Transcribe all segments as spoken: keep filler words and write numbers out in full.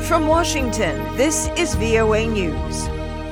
From Washington, this is V O A News.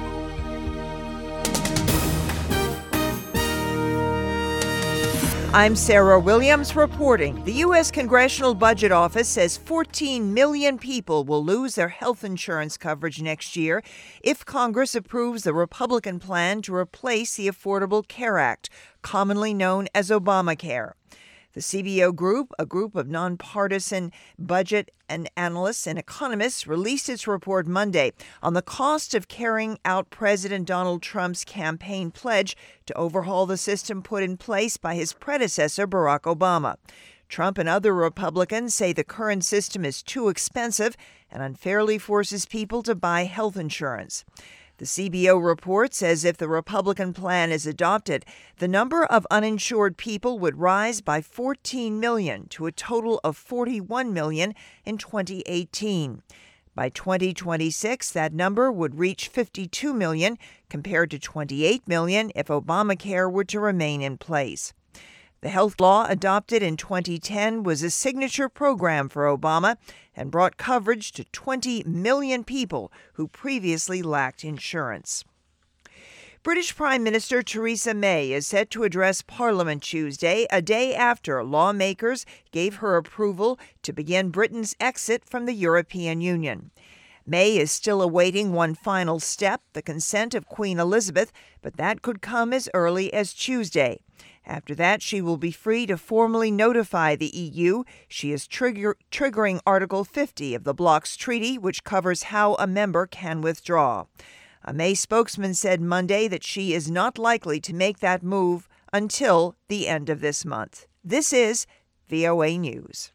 I'm Sarah Williams reporting. The U S Congressional Budget Office says fourteen million people will lose their health insurance coverage next year if Congress approves the Republican plan to replace the Affordable Care Act, commonly known as Obamacare. The C B O Group, a group of nonpartisan budget and analysts and economists, released its report Monday on the cost of carrying out President Donald Trump's campaign pledge to overhaul the system put in place by his predecessor, Barack Obama. Trump and other Republicans say the current system is too expensive and unfairly forces people to buy health insurance. The C B O report says if the Republican plan is adopted, the number of uninsured people would rise by fourteen million to a total of forty-one million in twenty eighteen. By twenty twenty-six, that number would reach fifty-two million, compared to twenty-eight million if Obamacare were to remain in place. The health law adopted in twenty ten was a signature program for Obama and brought coverage to twenty million people who previously lacked insurance. British Prime Minister Theresa May is set to address Parliament Tuesday, a day after lawmakers gave her approval to begin Britain's exit from the European Union. May is still awaiting one final step, the consent of Queen Elizabeth, but that could come as early as Tuesday. After that, she will be free to formally notify the E U. She is trigger- triggering Article fifty of the bloc's treaty, which covers how a member can withdraw. A May spokesman said Monday that she is not likely to make that move until the end of this month. This is V O A News.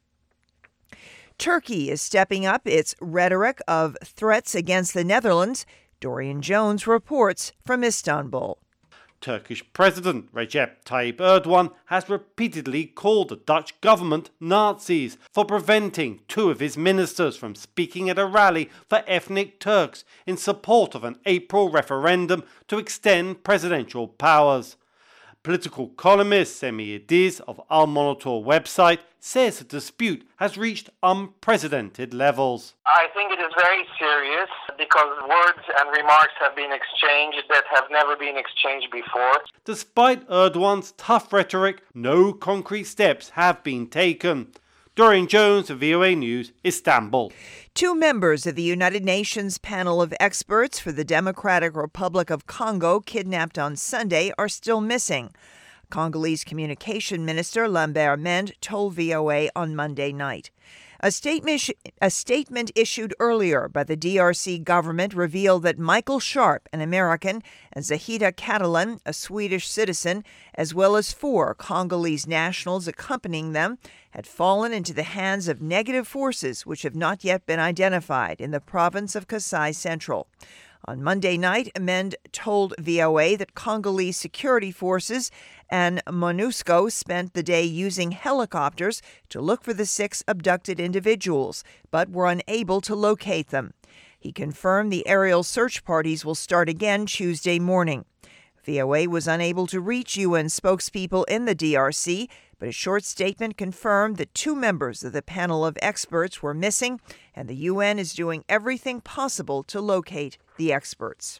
Turkey is stepping up its rhetoric of threats against the Netherlands. Dorian Jones reports from Istanbul. Turkish President Recep Tayyip Erdogan has repeatedly called the Dutch government Nazis for preventing two of his ministers from speaking at a rally for ethnic Turks in support of an April referendum to extend presidential powers. Political columnist Semih Yildiz of Al Monitor website says the dispute has reached unprecedented levels. I think it is very serious because words and remarks have been exchanged that have never been exchanged before. Despite Erdogan's tough rhetoric, no concrete steps have been taken. Dorian Jones of V O A News, Istanbul. Two members of the United Nations panel of experts for the Democratic Republic of Congo kidnapped on Sunday are still missing. Congolese Communication Minister Lambert Mende told V O A on Monday night. A statement, a statement issued earlier by the D R C government revealed that Michael Sharp, an American, and Zahida Catalan, a Swedish citizen, as well as four Congolese nationals accompanying them, had fallen into the hands of negative forces which have not yet been identified in the province of Kasai Central. On Monday night, Mende told V O A that Congolese security forces and MONUSCO spent the day using helicopters to look for the six abducted individuals, but were unable to locate them. He confirmed the aerial search parties will start again Tuesday morning. V O A was unable to reach U N spokespeople in the D R C, but a short statement confirmed that two members of the panel of experts were missing, and the U N is doing everything possible to locate the experts.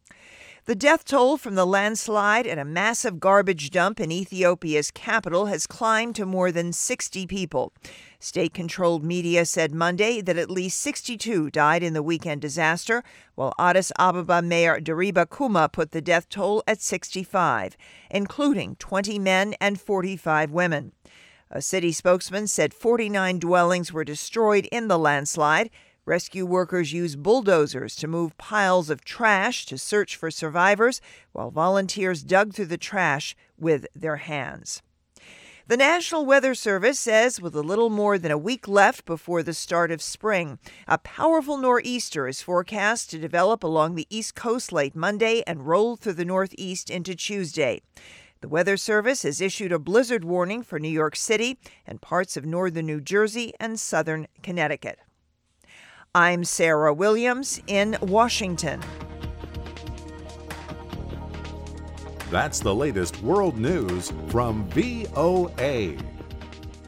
The death toll from the landslide at a massive garbage dump in Ethiopia's capital has climbed to more than sixty people. State-controlled media said Monday that at least sixty-two died in the weekend disaster, while Addis Ababa Mayor Deriba Kuma put the death toll at sixty-five, including twenty men and forty-five women. A city spokesman said forty-nine dwellings were destroyed in the landslide. Rescue workers used bulldozers to move piles of trash to search for survivors, while volunteers dug through the trash with their hands. The National Weather Service says with a little more than a week left before the start of spring, a powerful nor'easter is forecast to develop along the East Coast late Monday and roll through the Northeast into Tuesday. The Weather Service has issued a blizzard warning for New York City and parts of northern New Jersey and southern Connecticut. I'm Sarah Williams in Washington. That's the latest world news from V O A.